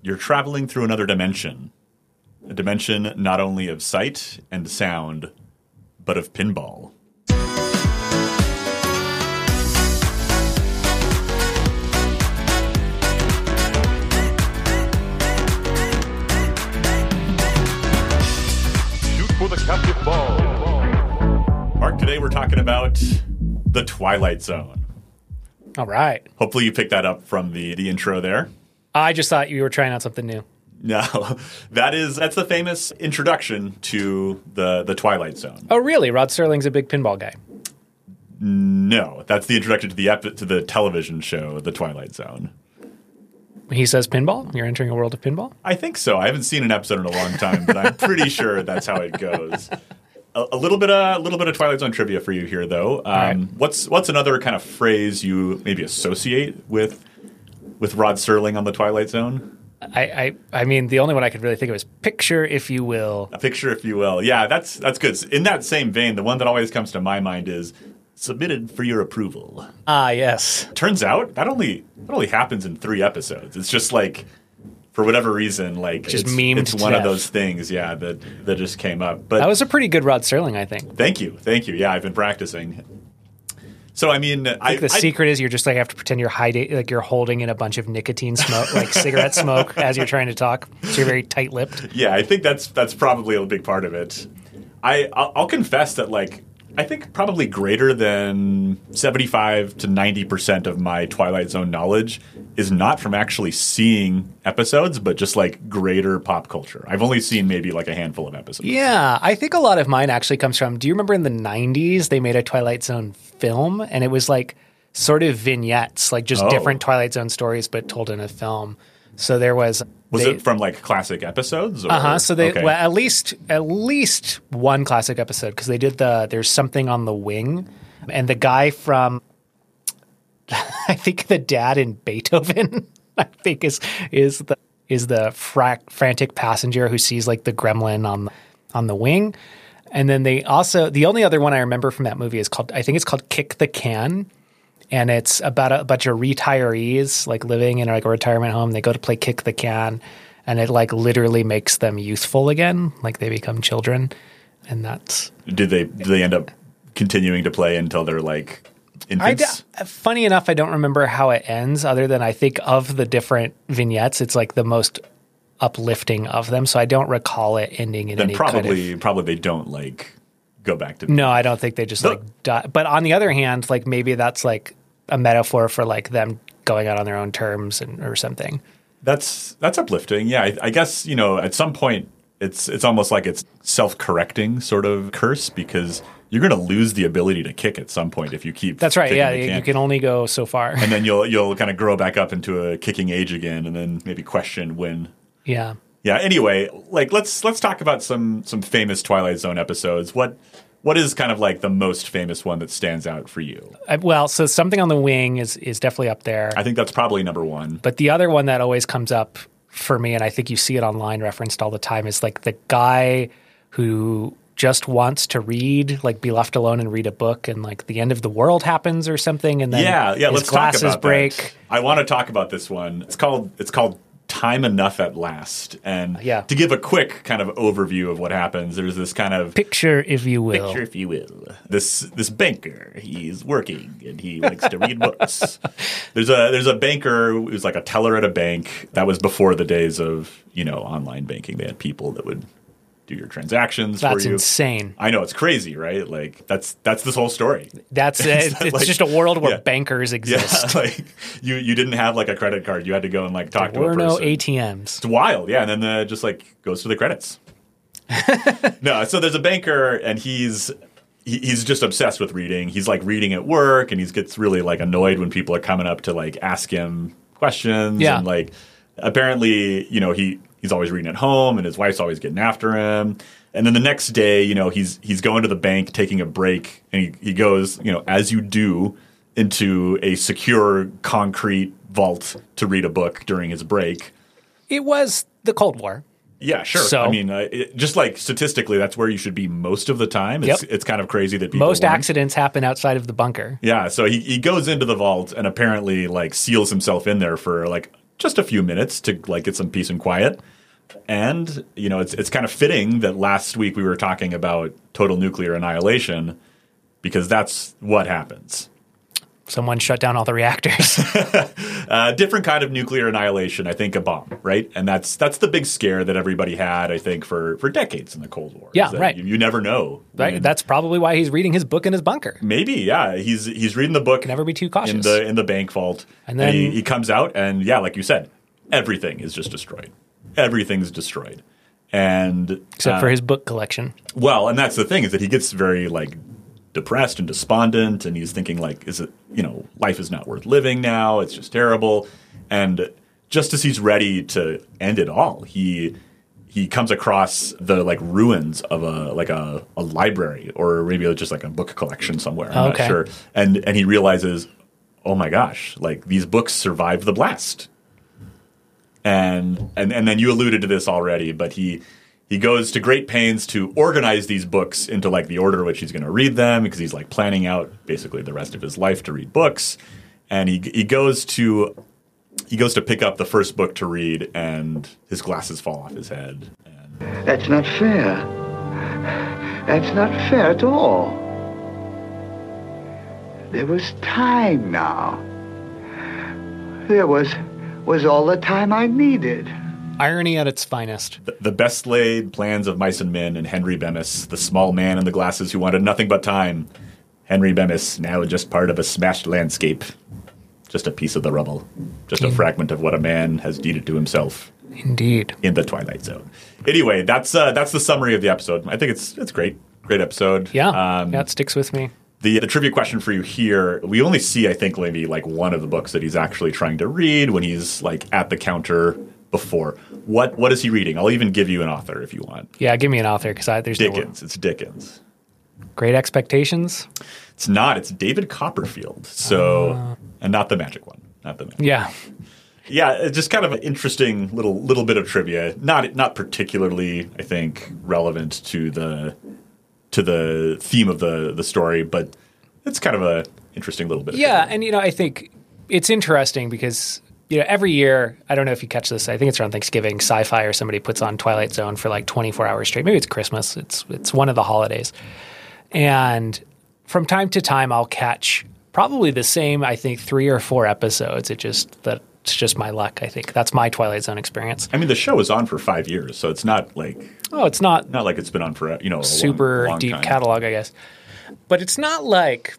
you're traveling through another dimension. A dimension not only of sight and sound, but of pinball. Shoot for the captive ball. Mark, today we're talking about The Twilight Zone. All right. Hopefully you picked that up from the intro there. I just thought you were trying out something new. No, that's the famous introduction to the Twilight Zone. Oh, really? Rod Serling's a big pinball guy. No, that's the introduction to the television show, The Twilight Zone. He says pinball? You're entering a world of pinball? I think so. I haven't seen an episode in a long time, but I'm pretty sure that's how it goes. A little bit of Twilight Zone trivia for you here, though. Right. What's another kind of phrase you maybe associate with Rod Serling on the Twilight Zone? I mean, the only one I could really think of is picture, if you will. A picture, if you will. Yeah, that's good. In that same vein, the one that always comes to my mind is submitted for your approval. Ah, yes. Turns out that only happens in 3 episodes. It's just like, for whatever reason, like just it's one of those things, yeah, that just came up. But that was a pretty good Rod Serling, I think. Thank you. Yeah, I've been practicing. So I mean, I think the secret is you're just like have to pretend you're hiding, like you're holding in a bunch of nicotine smoke, like cigarette smoke, as you're trying to talk. So you're very tight-lipped. Yeah, I think that's probably a big part of it. I'll confess that, like, I think probably greater than 75 to 90% of my Twilight Zone knowledge is not from actually seeing episodes, but just like greater pop culture. I've only seen maybe like a handful of episodes. Yeah, I think a lot of mine actually comes from, do you remember in the 90s they made a Twilight Zone film? And it was like sort of vignettes, like just different Twilight Zone stories, but told in a film. So there was... Was it from like classic episodes? So they well, at least one classic episode, because they did There's Something on the Wing, and the guy from I think the dad in Beethoven I think is the frantic passenger who sees like the gremlin on the wing. And then they also, the only other one I remember from that movie is called Kick the Can. And it's about a bunch of retirees like living in like a retirement home. They go to play Kick the Can, and it like literally makes them youthful again. Like they become children, and that's. Do they end up continuing to play until they're like infants? Funny enough, I don't remember how it ends. Other than I think of the different vignettes, it's like the most uplifting of them. So I don't recall it ending in then any probably they don't like go back to. No, I don't think they just like die. But on the other hand, like maybe that's like a metaphor for like them going out on their own terms or something. That's uplifting. Yeah, I guess, at some point it's almost like it's self-correcting sort of curse, because you're going to lose the ability to kick at some point if you keep. That's right. Yeah, you can only go so far, and then you'll kind of grow back up into a kicking age again, and then maybe question when. Yeah. Yeah. Anyway, like let's talk about some famous Twilight Zone episodes. What is kind of like the most famous one that stands out for you? So Something on the Wing is definitely up there. I think that's probably number one. But the other one that always comes up for me, and I think you see it online referenced all the time, is like the guy who just wants to read, like be left alone and read a book, and like the end of the world happens or something, and then his let's glasses talk about break. That. I want to talk about this one. It's called Time Enough at Last. And to give a quick kind of overview of what happens, there's this kind of picture, if you will. This banker, he's working and he likes to read books. There's a banker who's like a teller at a bank. That was before the days of, online banking. They had people that would do your transactions for you. That's insane. I know, it's crazy, right? Like that's this whole story. It's like, just a world where bankers exist. Yeah, like you didn't have like a credit card. You had to go and like talk to a person. There were no ATMs. It's wild, yeah. And then just like goes to the credits. No, so there's a banker and he's just obsessed with reading. He's like reading at work, and he gets really like annoyed when people are coming up to like ask him questions. Yeah. And like apparently, he's always reading at home, and his wife's always getting after him. And then the next day, he's going to the bank, taking a break, and he goes, as you do, into a secure concrete vault to read a book during his break. It was the Cold War. Yeah, sure. So, I mean, just like statistically, that's where you should be most of the time. It's kind of crazy that people most accidents happen outside of the bunker. Yeah, so he goes into the vault and apparently like seals himself in there for like just a few minutes to like get some peace and quiet. And, you know, it's kind of fitting that last week we were talking about total nuclear annihilation because that's what happens. Someone shut down all the reactors. Different kind of nuclear annihilation, I think a bomb, right? And that's the big scare that everybody had, I think, for decades in the Cold War. Yeah, right. You never know. Right. That's probably why he's reading his book in his bunker. Maybe, yeah. He's reading the book. Can never be too cautious. In the bank vault. And then he comes out and, yeah, like you said, everything is just destroyed. Everything's destroyed. And except for his book collection. Well, and that's the thing is that he gets very, like, depressed and despondent, and he's thinking like, is it, you know, life is not worth living now, it's just terrible. And just as he's ready to end it all, he comes across the like ruins of a library, or maybe just like a book collection somewhere, I'm not sure. And he realizes, oh my gosh, like these books survived the blast. And then you alluded to this already, but he goes to great pains to organize these books into like the order in which he's going to read them, because he's like planning out basically the rest of his life to read books. And he goes to pick up the first book to read, and his glasses fall off his head. And that's not fair. That's not fair at all. There was time now. There was all the time I needed. Irony at its finest. The best laid plans of mice and men, and Henry Bemis, the small man in the glasses who wanted nothing but time. Henry Bemis, now just part of a smashed landscape. Just a piece of the rubble. Just a fragment of what a man has deeded to himself. Indeed. In the Twilight Zone. Anyway, that's the summary of the episode. I think it's great. Great episode. Yeah, it sticks with me. The trivia question for you here, we only see, I think, maybe like one of the books that he's actually trying to read when he's like at the counter before. What is he reading? I'll even give you an author if you want. Yeah, give me an author, because there's Dickens. It's Dickens. Great Expectations? It's not. It's David Copperfield. So, and not the magic one. Not the magic. Yeah. Yeah, it's just kind of an interesting little bit of trivia. Not particularly, I think, relevant to the theme of the story, but it's kind of a interesting little bit. Yeah, and I think it's interesting because every year, I don't know if you catch this, I think it's around Thanksgiving, Sci-Fi or somebody puts on Twilight Zone for like 24 hours straight. Maybe it's Christmas. It's one of the holidays. And from time to time, I'll catch probably the same, I think, 3 or 4 episodes. It's just my luck, I think. That's my Twilight Zone experience. I mean, the show was on for 5 years, so it's not like... Oh, it's not... Not like it's been on for, a super long deep time. catalog, I guess. But it's not like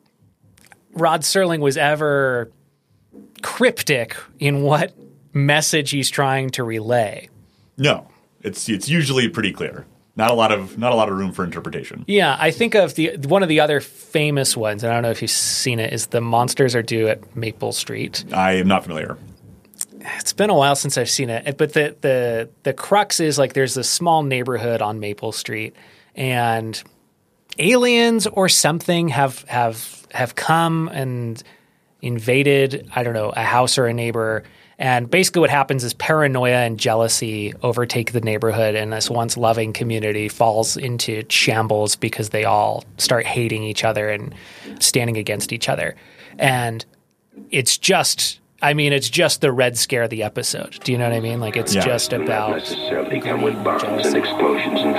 Rod Serling was ever cryptic in what message he's trying to relay. No. It's usually pretty clear. Not a lot of room for interpretation. Yeah, I think of one of the other famous ones, and I don't know if you've seen it, is The Monsters Are Due at Maple Street. I am not familiar. It's been a while since I've seen it, but the crux is like there's this small neighborhood on Maple Street, and aliens or something have come and invaded, I don't know, a house or a neighbor. And basically what happens is paranoia and jealousy overtake the neighborhood, and this once loving community falls into shambles because they all start hating each other and standing against each other. And it's just the Red Scare of the episode. Do you know what I mean? Like it's just about necessarily come with bombs and explosions and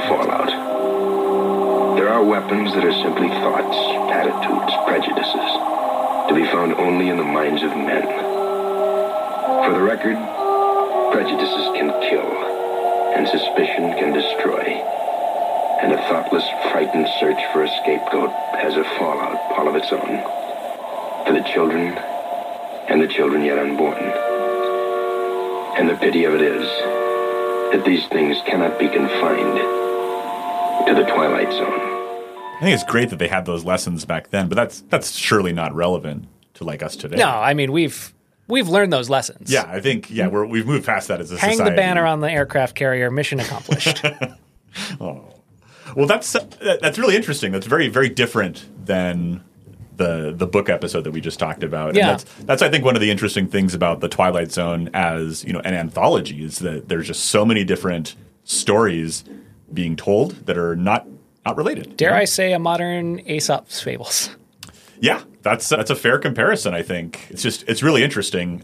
fallout. There are weapons that are simply thoughts, attitudes, prejudices, to be found only in the minds of men. For the record, prejudices can kill, and suspicion can destroy. And a thoughtless, frightened search for a scapegoat has a fallout all of its own. For the children, and the children yet unborn. And the pity of it is that these things cannot be confined to the Twilight Zone. I think it's great that they had those lessons back then, but that's surely not relevant to like us today. No, I mean we've learned those lessons. Yeah, I think we've moved past that as a society. Hang the banner on the aircraft carrier, mission accomplished. Oh. Well, that's really interesting. That's very, very different than the book episode that we just talked about. Yeah. And that's I think one of the interesting things about the Twilight Zone as, an anthology is that there's just so many different stories being told that are not related. Dare I say a modern Aesop's Fables. Yeah, that's a fair comparison, I think. It's really interesting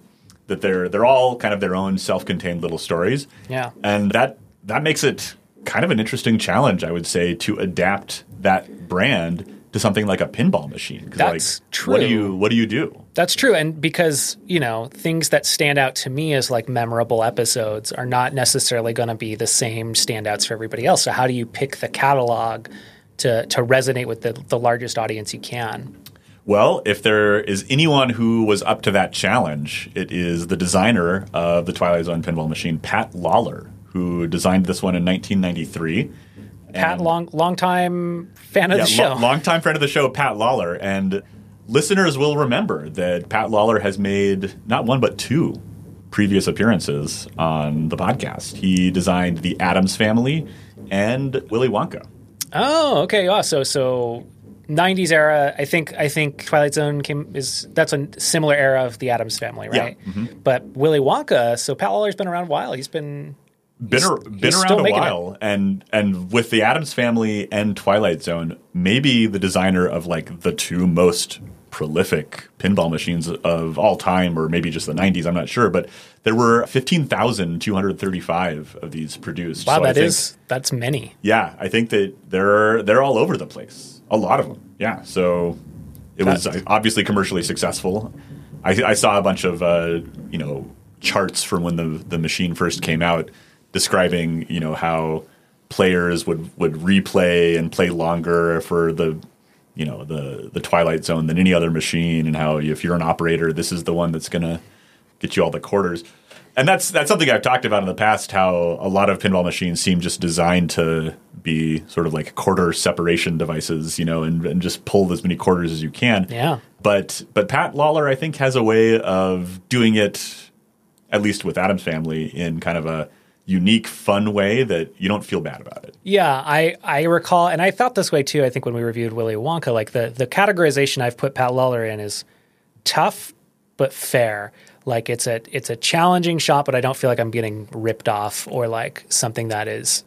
that they're all kind of their own self-contained little stories. Yeah. And that makes it kind of an interesting challenge, I would say, to adapt that brand to something like a pinball machine. 'Cause, That's like, true. What do you do? That's true. And because, things that stand out to me as like memorable episodes are not necessarily going to be the same standouts for everybody else. So how do you pick the catalog to resonate with the largest audience you can? Well, if there is anyone who was up to that challenge, it is the designer of the Twilight Zone pinball machine, Pat Lawler, who designed this one in 1993. Pat, long-time fan of the show. Long-time friend of the show, Pat Lawler. And listeners will remember that Pat Lawler has made not one but two previous appearances on the podcast. He designed the Addams Family and Willy Wonka. Oh, okay. Oh, so 90s era. I think Twilight Zone that's a similar era of the Addams Family, right? Yeah. Mm-hmm. But Willy Wonka. So Pat Lawler's been around a while. He's been around a while, and with the Addams Family and Twilight Zone, maybe the designer of like the two most prolific pinball machines of all time, or maybe just the 90s. I'm not sure, but there were 15,235 of these produced. Wow, so that's many. Yeah, I think that they're all over the place. A lot of them. Yeah, so it was obviously commercially successful. I saw a bunch of charts from when the machine first came out, describing how players would replay and play longer for the Twilight Zone than any other machine, and how if you're an operator, this is the one that's going to get you all the quarters. And that's something I've talked about in the past, how a lot of pinball machines seem just designed to be sort of like quarter separation devices, and just pull as many quarters as you can. Yeah. But Pat Lawler, I think, has a way of doing it, at least with Addams Family, in kind of a unique, fun way that you don't feel bad about it. Yeah, I recall, and I felt this way too, I think, when we reviewed Willy Wonka, like the categorization I've put Pat Lawler in is tough but fair. Like it's a challenging shot, but I don't feel like I'm getting ripped off or like something that is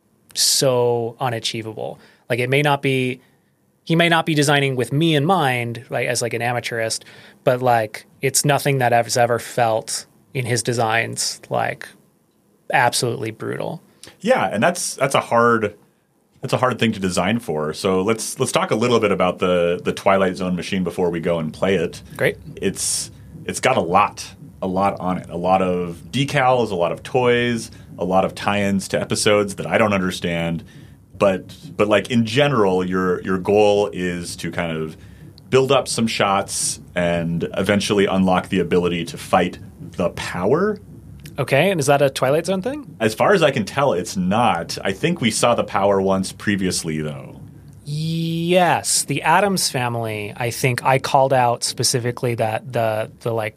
so unachievable. Like he may not be designing with me in mind, like as like an amateurist, but like it's nothing that I've ever felt in his designs like absolutely brutal. Yeah, and that's a hard thing to design for. So let's talk a little bit about the Twilight Zone machine before we go and play it. Great. It's got a lot on it. A lot of decals, a lot of toys, a lot of tie-ins to episodes that I don't understand. But like in general, your goal is to kind of build up some shots and eventually unlock the ability to fight the power. Okay, and is that a Twilight Zone thing? As far as I can tell, it's not. I think we saw the power once previously, though. Yes, the Addams Family. I think I called out specifically that the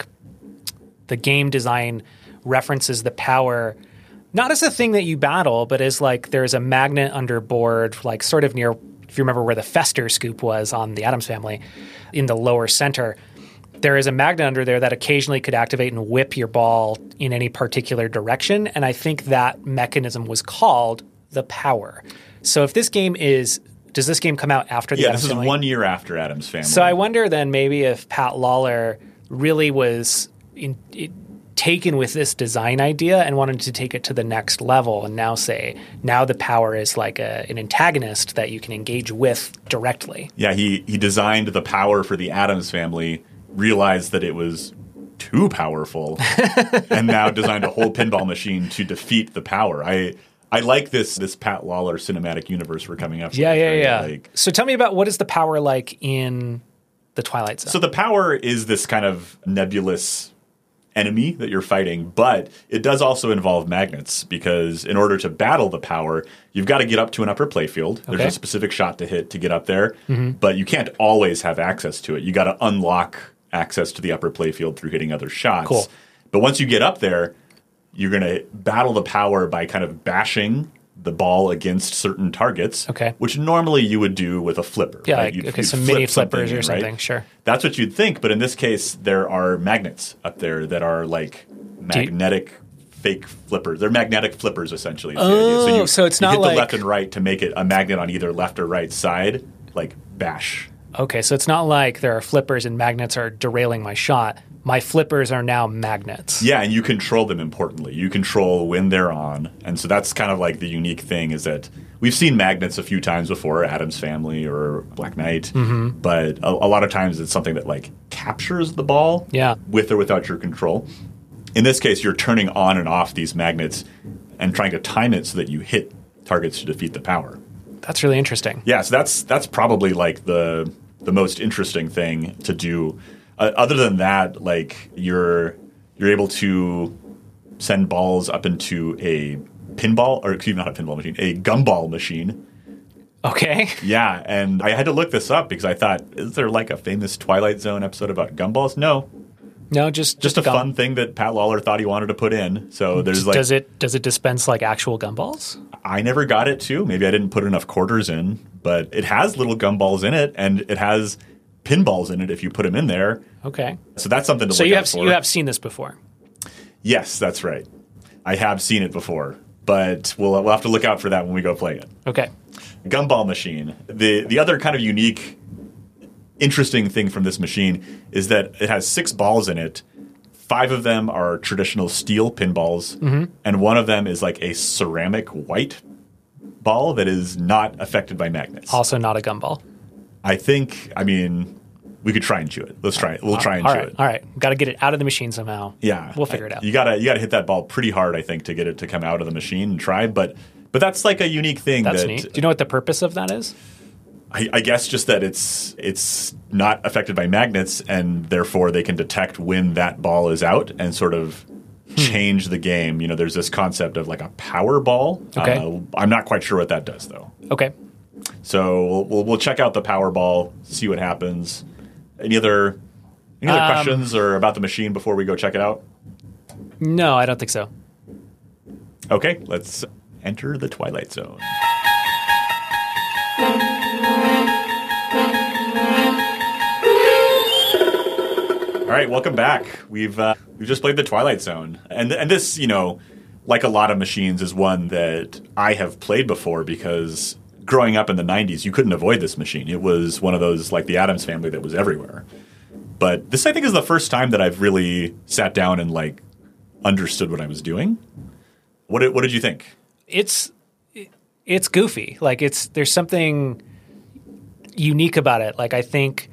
game design references the power not as a thing that you battle, but as like there's a magnet underboard, like sort of near, if you remember where the Fester scoop was on the Addams Family, in the lower center. There is a magnet under there that occasionally could activate and whip your ball in any particular direction, and I think that mechanism was called the power. So if this game does this game come out after the Addams Family? Yeah, this is 1 year after Addams Family. So I wonder then maybe if Pat Lawler really was taken with this design idea and wanted to take it to the next level, and now the power is like an antagonist that you can engage with directly. Yeah, he designed the power for the Addams Family, realized that it was too powerful, and now designed a whole pinball machine to defeat the power. I like this Pat Lawler cinematic universe we're coming up with. Yeah. So tell me about what is the power like in the Twilight Zone? So the power is this kind of nebulous enemy that you're fighting, but it does also involve magnets, because in order to battle the power, you've got to get up to an upper playfield. There's a specific shot to hit to get up there, but you can't always have access to it. You got to unlock access to the upper playfield through hitting other shots. Cool. But once you get up there, you're going to battle the power by kind of bashing the ball against certain targets, which normally you would do with a flipper. Yeah, right? you'd some mini flippers or something, right? Sure. That's what you'd think, but in this case, there are magnets up there that are like magnetic fake flippers. They're magnetic flippers, essentially. So it's not hit like the left and right to make it a magnet on either left or right side, like bash. Okay, so it's not like there are flippers and magnets are derailing my shot, my flippers are now magnets. Yeah, and you control them importantly. You control when they're on. And so that's kind of like the unique thing is that we've seen magnets a few times before, Addams Family or Black Knight, but a lot of times it's something that like captures the ball with or without your control. In this case, you're turning on and off these magnets and trying to time it so that you hit targets to defeat the power. That's really interesting. Yeah, so that's probably like the most interesting thing to do. Other than that, like you're able to send balls up into a pinball, or excuse me, not a pinball machine, a gumball machine. Okay. Yeah, and I had to look this up because I thought, is there like a famous Twilight Zone episode about gumballs? No, just a fun thing that Pat Lawler thought he wanted to put in. So there's like, does it dispense like actual gumballs? I never got it to. Maybe I didn't put enough quarters in, but it has little gumballs in it, and it has pinballs in it if you put them in there. Okay. So that's something to so look out for. So you have seen this before? Yes, that's right. I have seen it before, but we'll have to look out for that when we go play it. Okay. Gumball machine. The other kind of unique, interesting thing from this machine is that it has 6 balls in it. 5 of them are traditional steel pinballs, and one of them is like a ceramic white ball that is not affected by magnets. Also not a gumball. I mean, we could try and chew it. Let's try it. We'll try and chew it. All right. Got to get it out of the machine somehow. Yeah. We'll figure it out. You gotta hit that ball pretty hard, I think, to get it to come out of the machine and try. But that's like a unique thing. That's neat. Do you know what the purpose of that is? I guess just that it's not affected by magnets, and therefore they can detect when that ball is out and sort of change the game. You know, there's this concept of like a power ball. Okay. I'm not quite sure what that does, though. Okay. So we'll check out the power ball, see what happens. Any other questions or about the machine before we go check it out? No, I don't think so. Okay, let's enter the Twilight Zone. All right, welcome back. We've just played the Twilight Zone, and this, you know, like a lot of machines, is one that I have played before because growing up in the 90s, you couldn't avoid this machine. It was one of those, like the Addams Family, that was everywhere. But this, I think, is the first time that I've really sat down and like understood what I was doing. What did you think? It's goofy. Like there's something unique about it. Like I think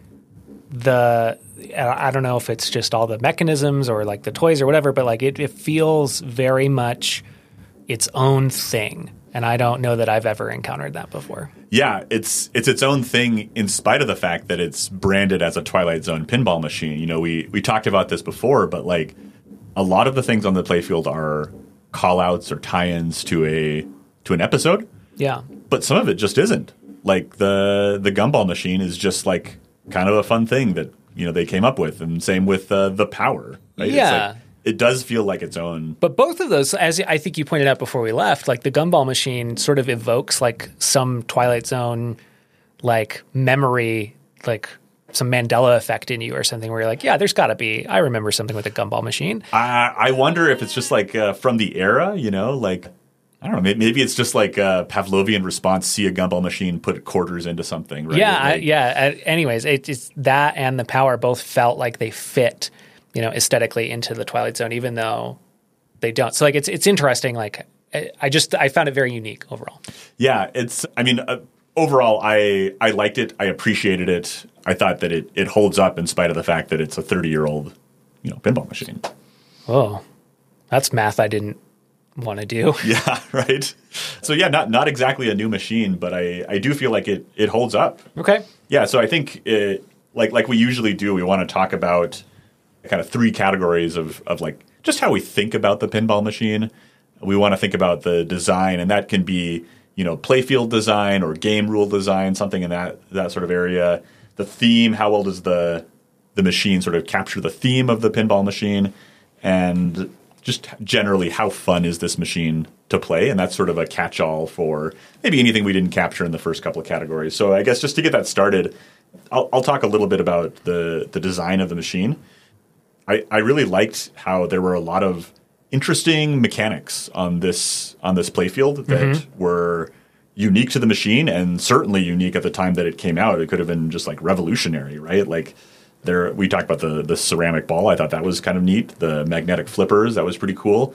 I don't know if it's just all the mechanisms or like the toys or whatever, but like it feels very much its own thing. And I don't know that I've ever encountered that before. Yeah, it's its own thing in spite of the fact that it's branded as a Twilight Zone pinball machine. You know, we talked about this before, but like a lot of the things on the playfield are call-outs or tie-ins to an episode. Yeah. But some of it just isn't. Like the gumball machine is just like kind of a fun thing that, you know, they came up with, and same with the power. Right? Yeah. It's like, it does feel like its own. But both of those, as I think you pointed out before we left, like the gumball machine sort of evokes like some Twilight Zone like memory, like some Mandela effect in you or something where you're like, yeah, there's got to be, I remember something with a gumball machine. I wonder if it's just like from the era, you know, like, I don't know, maybe it's just like a Pavlovian response, see a gumball machine, put quarters into something, right? Yeah, anyways, it's that and the power both felt like they fit, you know, aesthetically into the Twilight Zone, even though they don't. So like it's interesting. Like I found it very unique overall. Yeah, overall I liked it. I appreciated it. I thought that it holds up in spite of the fact that it's a 30-year-old, you know, pinball machine. Oh, that's math I didn't want to do. Yeah, right. So yeah, not exactly a new machine, but I do feel like it holds up. Okay. Yeah, so I think like we usually do, we want to talk about kind of 3 categories of like just how we think about the pinball machine. We want to think about the design, and that can be, you know, playfield design or game rule design, something in that sort of area. The theme, how well does the machine sort of capture the theme of the pinball machine, and just generally how fun is this machine to play? And that's sort of a catch-all for maybe anything we didn't capture in the first couple of categories. So I guess just to get that started, I'll talk a little bit about the design of the machine. I really liked how there were a lot of interesting mechanics on this playfield that were unique to the machine, and certainly unique at the time that it came out. It could have been just like revolutionary, right? Like We talked about the ceramic ball. I thought that was kind of neat. The magnetic flippers, that was pretty cool.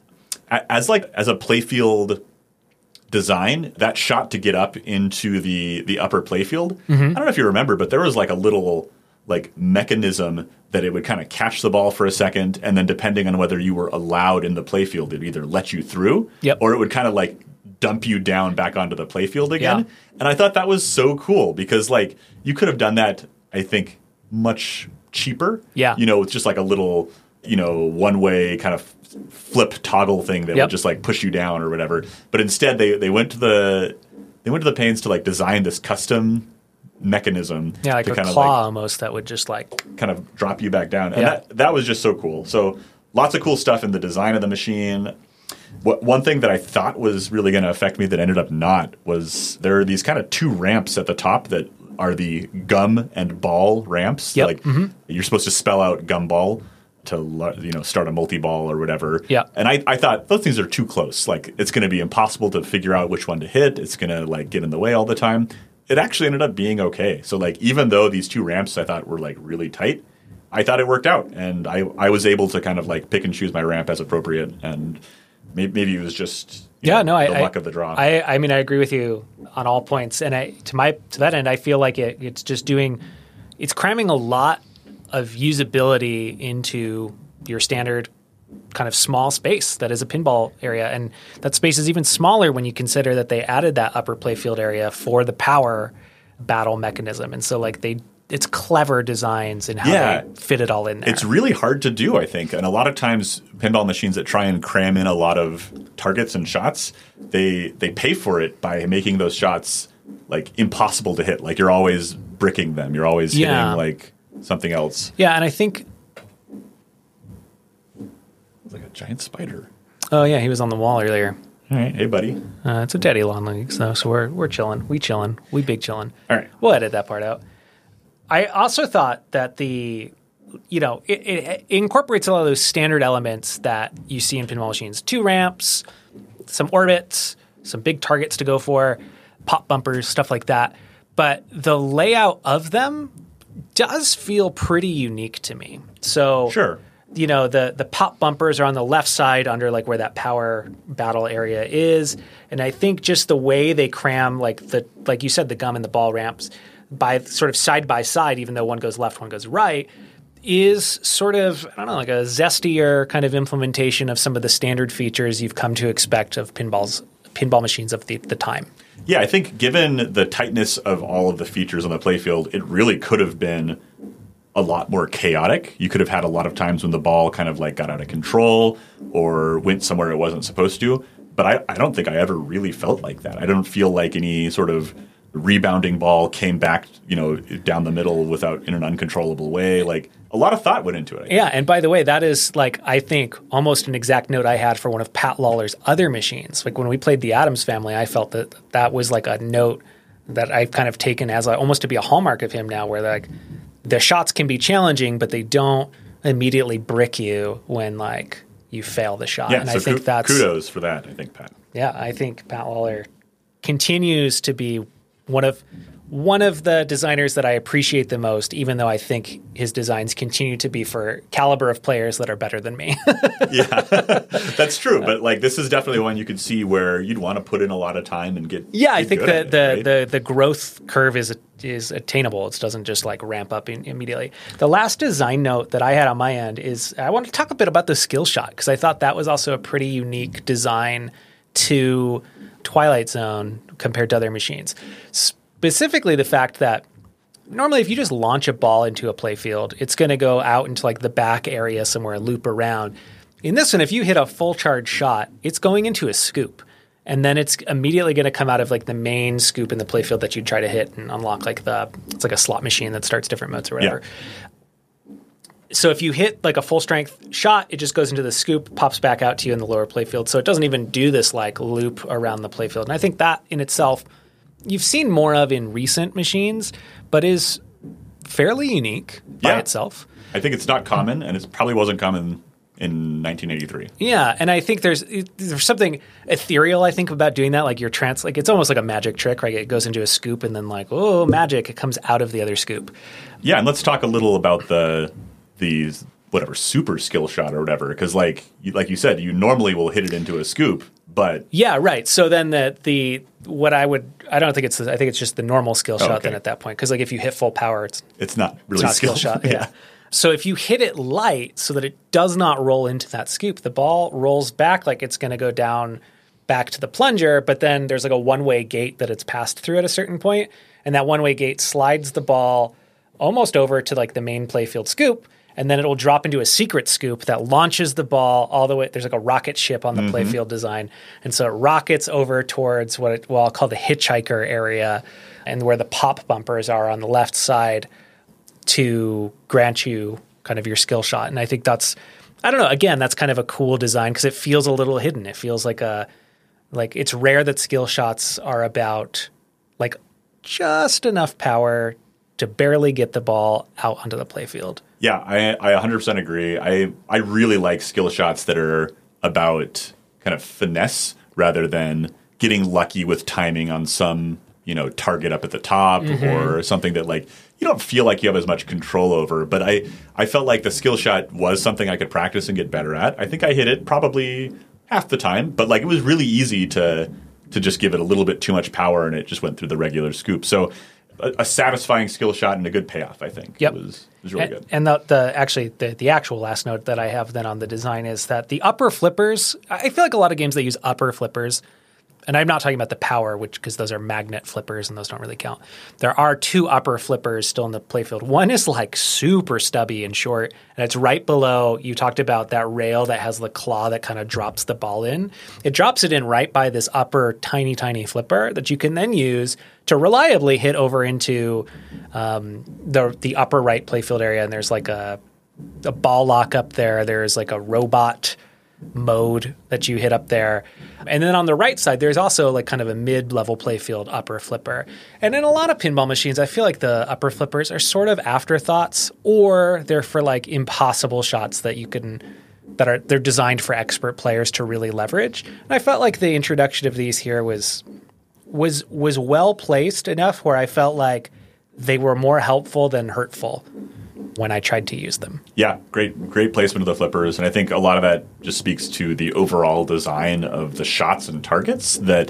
As a playfield design, that shot to get up into the upper playfield, I don't know if you remember, but there was like a little like mechanism that it would kind of catch the ball for a second, and then depending on whether you were allowed in the playfield, it would either let you through, or it would kind of like dump you down back onto the playfield again. Yeah. And I thought that was so cool because like you could have done that, I think, much cheaper. Yeah. With just like a little, one-way kind of flip toggle thing that would just like push you down or whatever. But instead they went to the pains to like design this custom mechanism. Yeah, like to a kind claw of like, almost that would just like kind of drop you back down. And that was just so cool. So lots of cool stuff in the design of the machine. One thing that I thought was really going to affect me that ended up not was there are these kind of 2 ramps at the top that are the gum and ball ramps. Yep. Like you're supposed to spell out gum ball to start a multi-ball or whatever. Yeah. And I thought those things are too close. Like it's going to be impossible to figure out which one to hit. It's going to like get in the way all the time. It actually ended up being okay. So like even though these 2 ramps I thought were like really tight, I thought it worked out. And I was able to kind of like pick and choose my ramp as appropriate. And maybe it was just the luck of the draw. I mean, I agree with you on all points. And to that end, I feel like it's cramming a lot of usability into your standard kind of small space that is a pinball area. And that space is even smaller when you consider that they added that upper playfield area for the power battle mechanism. And so like it's clever designs in how they fit it all in there. It's really hard to do, I think. And a lot of times pinball machines that try and cram in a lot of targets and shots, they pay for it by making those shots like impossible to hit. Like you're always bricking them. You're always hitting like something else. Yeah, and I think it's like a giant spider. Oh yeah, he was on the wall earlier. All right, hey buddy. It's a daddy long legs though, so we're chilling. We chilling. We big chilling. All right, we'll edit that part out. I also thought that it incorporates a lot of those standard elements that you see in pinball machines: 2 ramps, some orbits, some big targets to go for, pop bumpers, stuff like that. But the layout of them does feel pretty unique to me. So sure. The pop bumpers are on the left side under like where that power battle area is. And I think just the way they cram like you said, the gum and the ball ramps by sort of side by side, even though one goes left, one goes right, is sort of, I don't know, like a zestier kind of implementation of some of the standard features you've come to expect of pinball machines of the time. Yeah, I think given the tightness of all of the features on the playfield, it really could have been a lot more chaotic. You could have had a lot of times when the ball kind of like got out of control or went somewhere it wasn't supposed to. But I don't think I ever really felt like that. I don't feel like any sort of rebounding ball came back, down the middle in an uncontrollable way. Like a lot of thought went into it. Yeah, and by the way, that is like I think almost an exact note I had for one of Pat Lawler's other machines. Like when we played the Addams Family, I felt that was like a note that I've kind of taken as almost to be a hallmark of him now, where like the shots can be challenging, but they don't immediately brick you when like you fail the shot. Yeah, and so I think that's kudos for that. I think Pat. Yeah, I think Pat Lawler continues to be one of the designers that I appreciate the most, even though I think his designs continue to be for caliber of players that are better than me. Yeah, that's true. But like this is definitely one you could see where you'd want to put in a lot of time and get. Yeah, I think the the growth curve is attainable. It doesn't just like ramp up immediately. The last design note that I had on my end is I want to talk a bit about the skill shot because I thought that was also a pretty unique design to Twilight Zone compared to other machines. Specifically the fact that normally if you just launch a ball into a playfield, it's going to go out into like the back area somewhere, loop around. In this one, if you hit a full charge shot, it's going into a scoop. And then it's immediately going to come out of like the main scoop in the playfield that you try to hit and unlock it's like a slot machine that starts different modes or whatever. Yeah. So if you hit like a full strength shot, it just goes into the scoop, pops back out to you in the lower playfield. So it doesn't even do this like loop around the playfield. And I think that in itself, you've seen more of in recent machines, but is fairly unique by itself. I think it's not common, and it probably wasn't common in 1983. Yeah, and I think there's something ethereal, I think, about doing that. Like like it's almost like a magic trick, right? It goes into a scoop and then like, oh, magic, it comes out of the other scoop. Yeah, and let's talk a little about these whatever super skill shot or whatever, because like you said, you normally will hit it into a scoop, but yeah, right. So then I think it's just the normal skill shot then at that point, because like if you hit full power, it's not really a skill shot. Yeah. So if you hit it light so that it does not roll into that scoop, the ball rolls back like it's going to go down back to the plunger, but then there's like a one-way gate that it's passed through at a certain point, and that one-way gate slides the ball almost over to like the main playfield scoop, and then it'll drop into a secret scoop that launches the ball all the way. There's like a rocket ship on the playfield design, and so it rockets over towards what I'll call the hitchhiker area, and where the pop bumpers are on the left side, to grant you kind of your skill shot. And I think that's kind of a cool design because it feels a little hidden. It feels like it's rare that skill shots are about like just enough power to barely get the ball out onto the playfield. Yeah, I 100% agree. I really like skill shots that are about kind of finesse rather than getting lucky with timing on some, target up at the top or something that like you don't feel like you have as much control over. But I felt like the skill shot was something I could practice and get better at. I think I hit it probably half the time, but like it was really easy to just give it a little bit too much power and it just went through the regular scoop. So a satisfying skill shot and a good payoff, I think. Yep. It was really good. And the actual last note that I have then on the design is that the upper flippers, I feel like a lot of games that use upper flippers, and I'm not talking about the power, because those are magnet flippers and those don't really count. There are two upper flippers still in the playfield. One is like super stubby and short, and it's right below. You talked about that rail that has the claw that kind of drops the ball in. It drops it in right by this upper tiny, tiny flipper that you can then use to reliably hit over into the upper right playfield area. And there's like a ball lock up there. There's like a robot mode that you hit up there. And then on the right side, there's also like kind of a mid-level playfield upper flipper. And in a lot of pinball machines, I feel like the upper flippers are sort of afterthoughts, or they're for like impossible shots that they're designed for expert players to really leverage. And I felt like the introduction of these here was well placed enough where I felt like they were more helpful than hurtful when I tried to use them. Yeah, great placement of the flippers. And I think a lot of that just speaks to the overall design of the shots and targets, that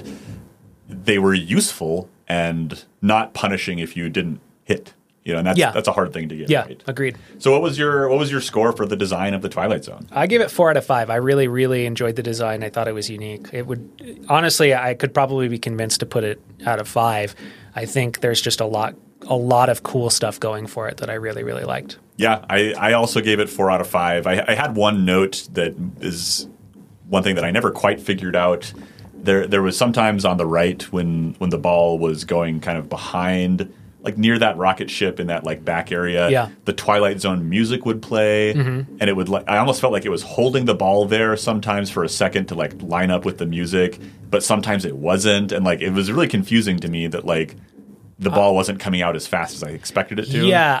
they were useful and not punishing if you didn't hit. And that's a hard thing to get. Yeah, right? Agreed. So what was your score for the design of the Twilight Zone? I gave it 4 out of 5. I really, really enjoyed the design. I thought it was unique. Honestly, I could probably be convinced to put it out of 5. I think there's just a lot of cool stuff going for it that I really, really liked. Yeah, I also gave it 4 out of 5. I had one note that is one thing that I never quite figured out. There was sometimes on the right when the ball was going kind of behind, like near that rocket ship in that like back area, the Twilight Zone music would play, and it would I almost felt like it was holding the ball there sometimes for a second to like line up with the music, but sometimes it wasn't, and like it was really confusing to me that like the ball wasn't coming out as fast as I expected it to. Yeah,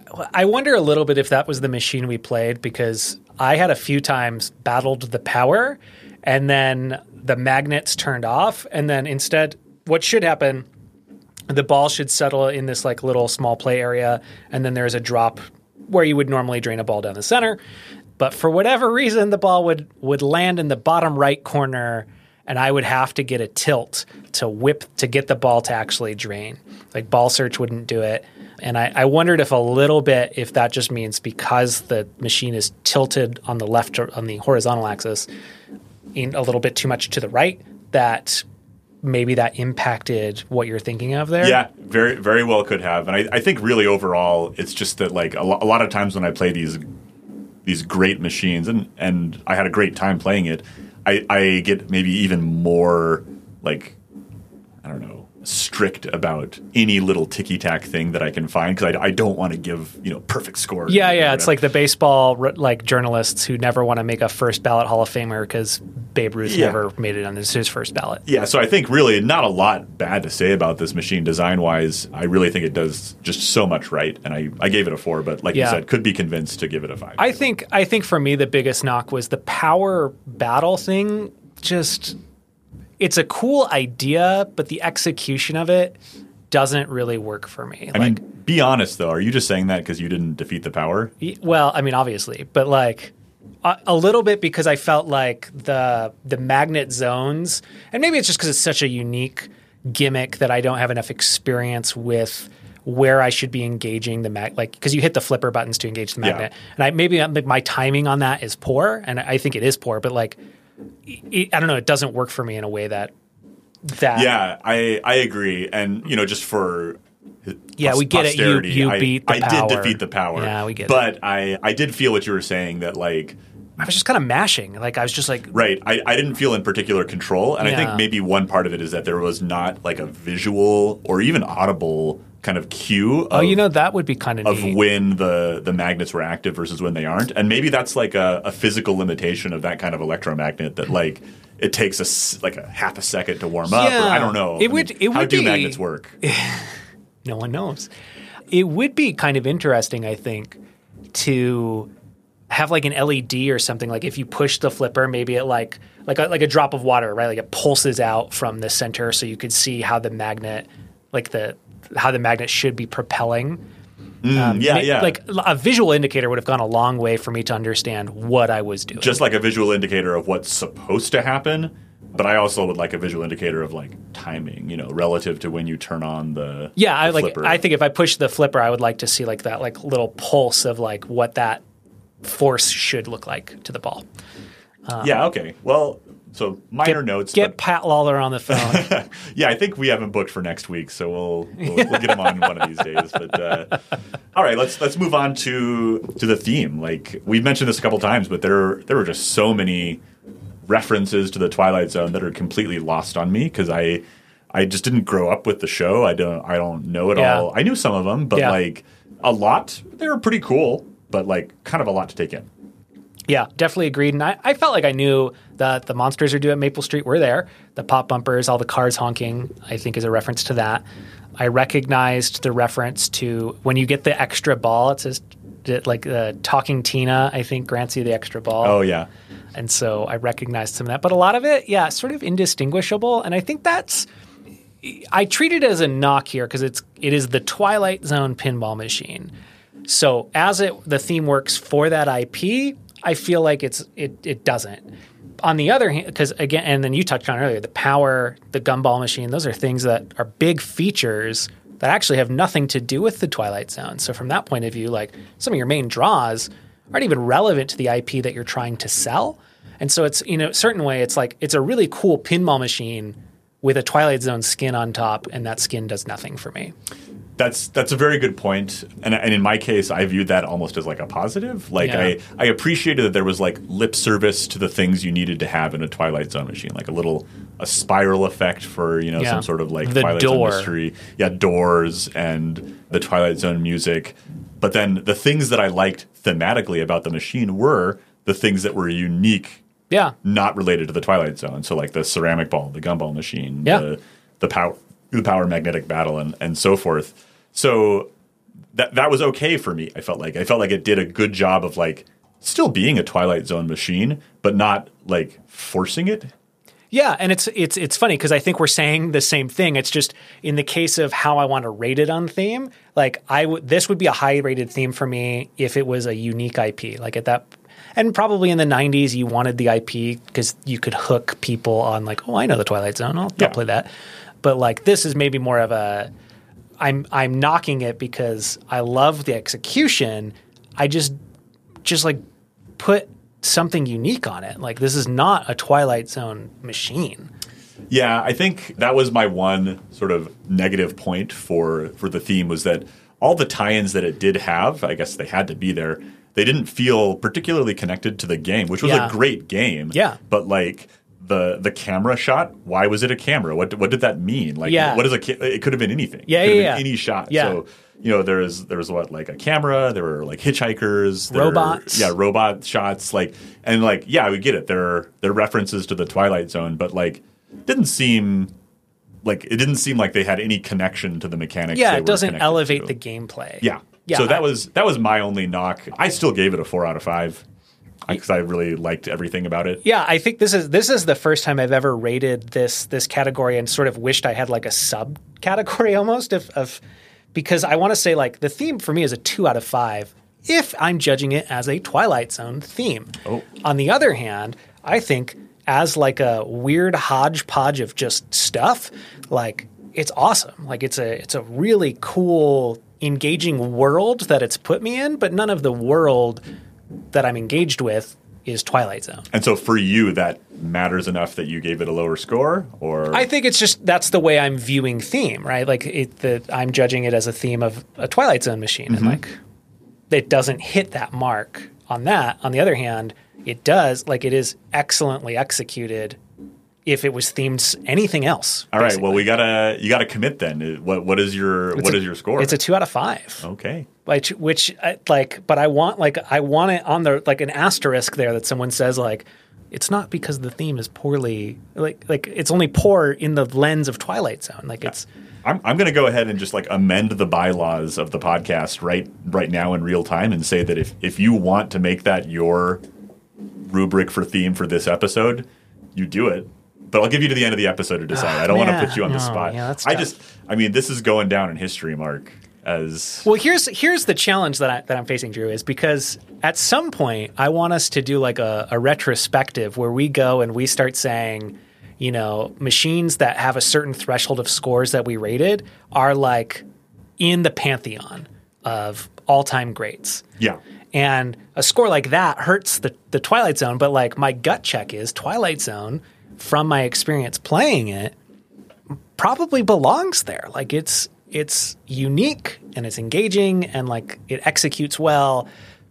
I wonder a little bit if that was the machine we played, because I had a few times battled the power and then the magnets turned off, and then instead what should happen, the ball should settle in this like little small play area, and then there's a drop where you would normally drain a ball down the center. But for whatever reason, the ball would land in the bottom right corner, and I would have to get a tilt to get the ball to actually drain. Like Ball Search wouldn't do it. And I wondered if that just means because the machine is tilted on the left or on the horizontal axis in a little bit too much to the right, that maybe that impacted what you're thinking of there. Yeah, very, very well could have. And I think really overall, it's just that like a lot of times when I play these great machines, and I had a great time playing it, I get maybe even more like, I don't know, strict about any little ticky-tack thing that I can find because I don't want to give perfect score. Yeah. It's like the baseball like journalists who never want to make a first ballot Hall of Famer because Babe Ruth never made it on his first ballot. Yeah, so I think really not a lot bad to say about this machine design-wise. I really think it does just so much right, and I gave it a 4, but like you said, could be convinced to give it a 5. I think for me the biggest knock was the power battle thing. Just it's a cool idea, but the execution of it doesn't really work for me. I mean, be honest though. Are you just saying that because you didn't defeat the power? Well, I mean, obviously, but like a little bit because I felt like the magnet zones, and maybe it's just because it's such a unique gimmick that I don't have enough experience with where I should be engaging the because you hit the flipper buttons to engage the magnet, and maybe my timing on that is poor, and I think it is poor, but like. I don't know. It doesn't work for me in a way that. Yeah, I agree, and just for. We get it. You beat the power. I did defeat the power. Yeah, we get but it. But I did feel what you were saying that like. I was just kind of mashing. Like I was just like. Right. I didn't feel in particular control, and I think maybe one part of it is that there was not like a visual or even audible kind of cue that would be kind of neat. When the magnets were active versus when they aren't. And maybe that's like a physical limitation of that kind of electromagnet that like it takes a half a second to warm up. Or I don't know. How do magnets work? No one knows. It would be kind of interesting, I think, to have like an LED or something. Like if you push the flipper, maybe it like a drop of water, right? Like it pulses out from the center so you could see how the magnet how the magnet should be propelling. Like a visual indicator would have gone a long way for me to understand what I was doing. Just like a visual indicator of what's supposed to happen, but I also would like a visual indicator of like timing, relative to when you turn on the flipper. I think if I push the flipper, I would like to see like that like little pulse of like what that force should look like to the ball. Okay. Well, so minor notes. Get Pat Lawler on the phone. Yeah, I think we haven't booked for next week, so we'll get him on one of these days. But all right, let's move on to the theme. Like we've mentioned this a couple times, but there were just so many references to the Twilight Zone that are completely lost on me because I just didn't grow up with the show. I don't know it all. I knew some of them, but like a lot, they were pretty cool, but like kind of a lot to take in. Yeah, definitely agreed. And I felt like I knew that the monsters are due at Maple Street were there. The pop bumpers, all the cars honking, I think is a reference to that. I recognized the reference to when you get the extra ball, it says like Talking Tina, I think, grants you the extra ball. Oh, yeah. And so I recognized some of that. But a lot of it, sort of indistinguishable. And I think I treat it as a knock here because it is the Twilight Zone pinball machine. So as the theme works for that IP, I feel like it doesn't. On the other hand, because again, and then you touched on earlier, the power, the gumball machine, those are things that are big features that actually have nothing to do with the Twilight Zone. So from that point of view, like some of your main draws aren't even relevant to the IP that you're trying to sell. And so it's, a certain way, it's like it's a really cool pinball machine with a Twilight Zone skin on top, and that skin does nothing for me. That's a very good point. And in my case, I viewed that almost as like a positive. Like I appreciated that there was like lip service to the things you needed to have in a Twilight Zone machine, like a spiral effect for, some sort of like the Twilight door. Zone mystery. Yeah, doors and the Twilight Zone music. But then the things that I liked thematically about the machine were the things that were unique, not related to the Twilight Zone. So like the ceramic ball, the gumball machine, the power magnetic battle and so forth. So that was okay for me. I felt like it did a good job of like still being a Twilight Zone machine, but not like forcing it. Yeah, and it's funny because I think we're saying the same thing. It's just in the case of how I want to rate it on theme, like this would be a high rated theme for me if it was a unique IP. Like at that, and probably in the 90s you wanted the IP because you could hook people on like, oh, I know the Twilight Zone, I'll play that. But like this is maybe more of a I'm knocking it because I love the execution. I just like put something unique on it. Like this is not a Twilight Zone machine. Yeah, I think that was my one sort of negative point for the theme was that all the tie-ins that it did have, I guess they had to be there, they didn't feel particularly connected to the game, which was a great game. Yeah. But like the camera shot. Why was it a camera? What did that mean? Like, what is it could have been anything. Yeah, it could have yeah, been any shot. Yeah. So, there was what, like a camera, there were like hitchhikers, robots. Robot shots, we get it. There are references to the Twilight Zone, but it didn't seem like they had any connection to the mechanics. Yeah, they it doesn't were elevate to. the gameplay. Yeah. Yeah, so that was my only knock. I still gave it a 4 out of 5 because I really liked everything about it. Yeah, I think this is the first time I've ever rated this category and sort of wished I had like a subcategory almost of because I want to say the theme for me is a 2 out of 5 if I'm judging it as a Twilight Zone theme. Oh. On the other hand, I think as a weird hodgepodge of just stuff, it's awesome. It's a really cool, engaging world that it's put me in, but none of the world that I'm engaged with is Twilight Zone. And so for you, that matters enough that you gave it a lower score? Or I think it's just that's the way I'm viewing theme, right? I'm judging it as a theme of a Twilight Zone machine. Mm-hmm. And it doesn't hit that mark on that. On the other hand, it does. It is excellently executed if it was themed anything else. All basically. right. Well, you gotta commit then. What is your score? It's a 2 out of 5. Okay. Which but I want it on the an asterisk there that someone says it's not because the theme is poorly it's only poor in the lens of Twilight Zone. It's I'm going to go ahead and just amend the bylaws of the podcast right now in real time and say that if you want to make that your rubric for theme for this episode, you do it. But I'll give you to the end of the episode to decide. I don't want to put you on the spot. Yeah, that's this is going down in history, Mark. As well, here's the challenge that I'm facing, Drew, is because at some point I want us to do a retrospective where we go and we start saying, machines that have a certain threshold of scores that we rated are in the pantheon of all-time greats. Yeah. And a score like that hurts the Twilight Zone, but my gut check is Twilight Zone, from my experience playing it, probably belongs there. It's unique and it's engaging and it executes well.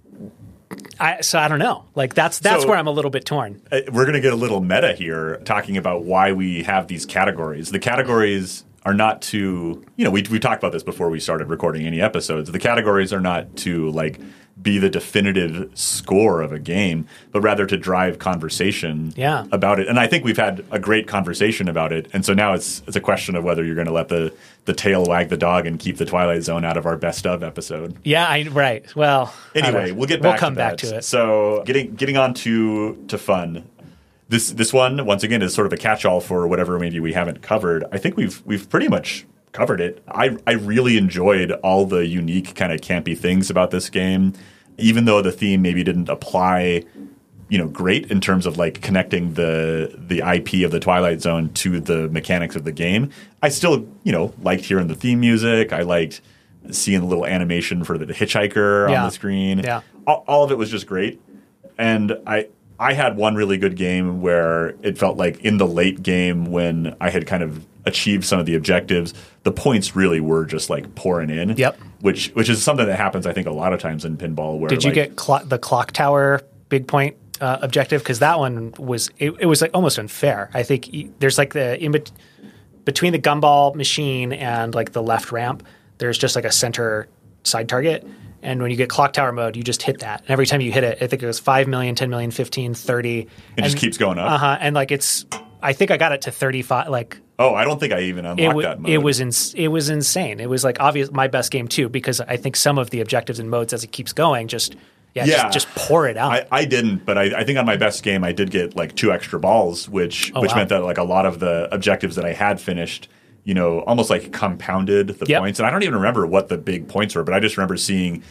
So I don't know. That's where I'm a little bit torn. We're going to get a little meta here, talking about why we have these categories. The categories are not to, we talked about this before we started recording any episodes. The categories are not to be the definitive score of a game, but rather to drive conversation about it. And I think we've had a great conversation about it. And so now it's a question of whether you're going to let the tail wag the dog and keep the Twilight Zone out of our best of episode. Yeah, right. Well, anyway, we'll come back to it. So getting on to fun. This one, once again, is sort of a catch-all for whatever maybe we haven't covered. I think we've pretty much covered it. I really enjoyed all the unique kind of campy things about this game, even though the theme maybe didn't apply, great in terms of connecting the IP of the Twilight Zone to the mechanics of the game. I still, liked hearing the theme music. I liked seeing the little animation for the hitchhiker on the screen. Yeah. All of it was just great. And I had one really good game where it felt in the late game when I had kind of achieved some of the objectives, the points really were just pouring in. Yep. Which is something that happens, I think, a lot of times in pinball. Where did you get the clock tower big point objective? Because that one was it was almost unfair. I think there's between the gumball machine and the left ramp, there's just a center side target. And when you get clock tower mode, you just hit that. And every time you hit it, I think it was 5 million, 10 million, 15, 30. It just keeps going up. And I think I got it to 35. Oh, I don't think I even unlocked that mode. It was insane. It was obvious my best game too, because I think some of the objectives and modes as it keeps going just pour it out. I didn't, but I think on my best game I did get 2 extra balls, which meant that a lot of the objectives that I had finished, almost compounded the points. And I don't even remember what the big points were, but I just remember seeing,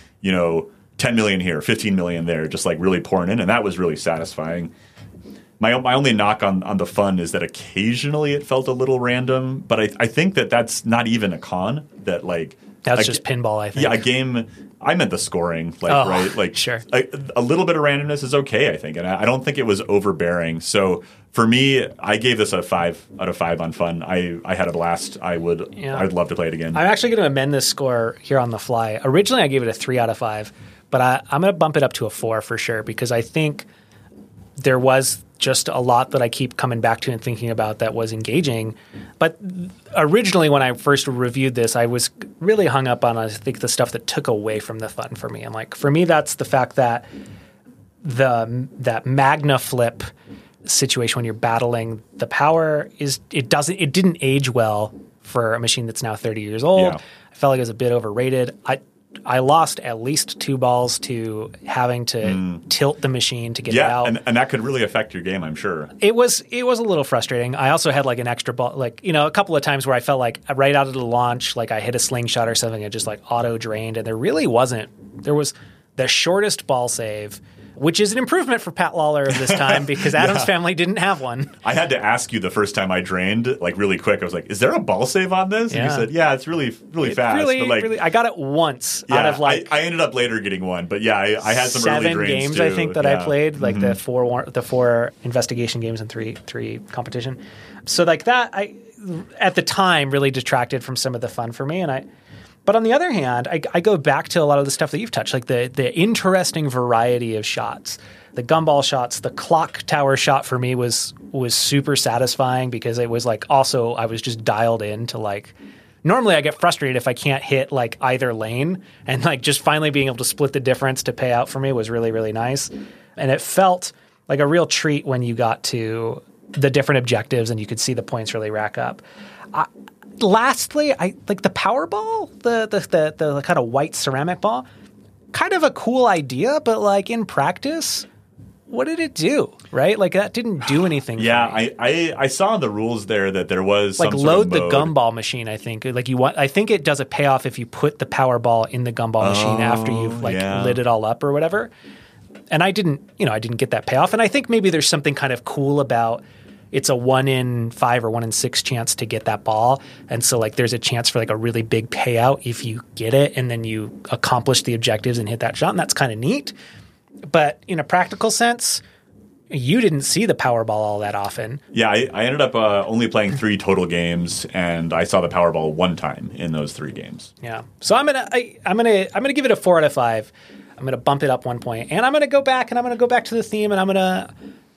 10 million here, 15 million there, just really pouring in. And that was really satisfying. My only knock on the fun is that occasionally it felt a little random, but I think that's not even a con. That's just pinball, I think. Yeah, a game. I meant the scoring, right? Sure. A little bit of randomness is okay, I think, and I don't think it was overbearing. So for me, I gave this a 5 out of 5 on fun. I had a blast. I'd love to play it again. I'm actually going to amend this score here on the fly. Originally, I gave it a 3 out of 5, but I'm going to bump it up to a 4 for sure, because I think there was just a lot that I keep coming back to and thinking about that was engaging. But originally when I first reviewed this, I was really hung up on, I think, the stuff that took away from the fun for me. And like, for me, that's the fact that that Magna flip situation when you're battling the power it didn't age well for a machine that's now 30 years old. Yeah. I felt like it was a bit overrated. I lost at least 2 balls to having to tilt the machine to get it out. And that could really affect your game, I'm sure. It was a little frustrating. I also had like an extra ball, like, a couple of times where I felt like right out of the launch, like I hit a slingshot or something, it just like auto drained, and there really wasn't. There was the shortest ball save, which is an improvement for Pat Lawler of this time because Adam's family didn't have one. I had to ask you the first time I drained, like really quick. I was like, "Is there a ball save on this?" And you said, "Yeah, it's really fast." Really, but like, really, I got it once out of like I ended up later getting one, but yeah, I had some early 7 drains games too. I think that I played, like the 4 investigation games and three competition. So like that, I at the time really detracted from some of the fun for me, But on the other hand, I go back to a lot of the stuff that you've touched, like the interesting variety of shots. The gumball shots, the clock tower shot for me was super satisfying because it was like also I was just dialed in to like normally I get frustrated if I can't hit like either lane, and like just finally being able to split the difference to pay out for me was really, really nice. And it felt like a real treat when you got to the different objectives and you could see the points really rack up. Lastly, I like the power ball, the kind of white ceramic ball. Kind of a cool idea, but like in practice, what did it do? Right? Like that didn't do anything. Yeah, for me. I saw in the rules there that there was like some load sort of the mode. gumball machine. I think I think it does a payoff if you put the power ball in the gumball machine after you've lit it all up or whatever. And I didn't get that payoff. And I think maybe there's something kind of cool about. It's a 1 in 5 or 1 in 6 chance to get that ball. And so like there's a chance for like a really big payout if you get it and then you accomplish the objectives and hit that shot. And that's kind of neat. But in a practical sense, you didn't see the Powerball all that often. Yeah, I ended up only playing 3 total games, and I saw the Powerball 1 time in those 3 games. Yeah. So I'm gonna give it a 4 out of 5. I'm gonna bump it up 1 point. And I'm gonna go back to the theme, and I'm gonna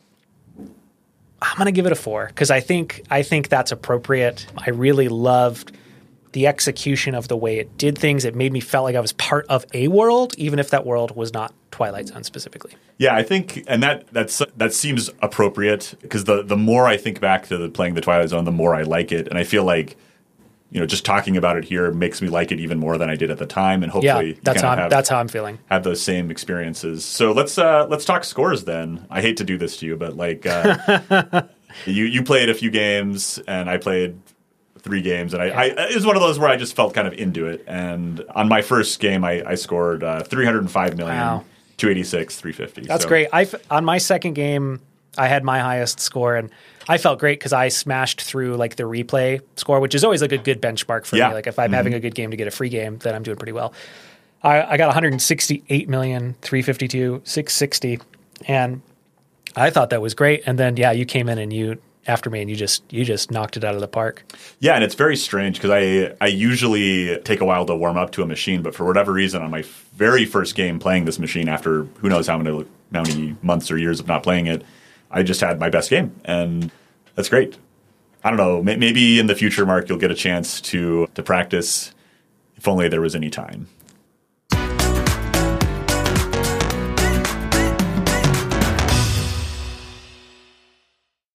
give it a 4 because I think that's appropriate. I really loved the execution of the way it did things. It made me feel like I was part of a world, even if that world was not Twilight Zone specifically. Yeah, I think, and that seems appropriate because the more I think back to playing the Twilight Zone, the more I like it, and I feel like just talking about it here makes me like it even more than I did at the time, and hopefully that's how I'm feeling. Have those same experiences. So let's talk scores then. I hate to do this to you, but like you played a few games and I played 3 games, and it was one of those where I just felt kind of into it. And on my first game, I scored 305 million, wow. 286, 350. That's great. On my second game, I had my highest score, and I felt great because I smashed through like the replay score, which is always like a good benchmark for me. Like if I'm having a good game to get a free game, then I'm doing pretty well. I got 168 million, 352, 660, and I thought that was great. And then you came in and you just knocked it out of the park. Yeah, and it's very strange because I usually take a while to warm up to a machine, but for whatever reason, on my very first game playing this machine after who knows how many months or years of not playing it, I just had my best game, and that's great. I don't know, maybe in the future, Mark, you'll get a chance to practice. If only there was any time.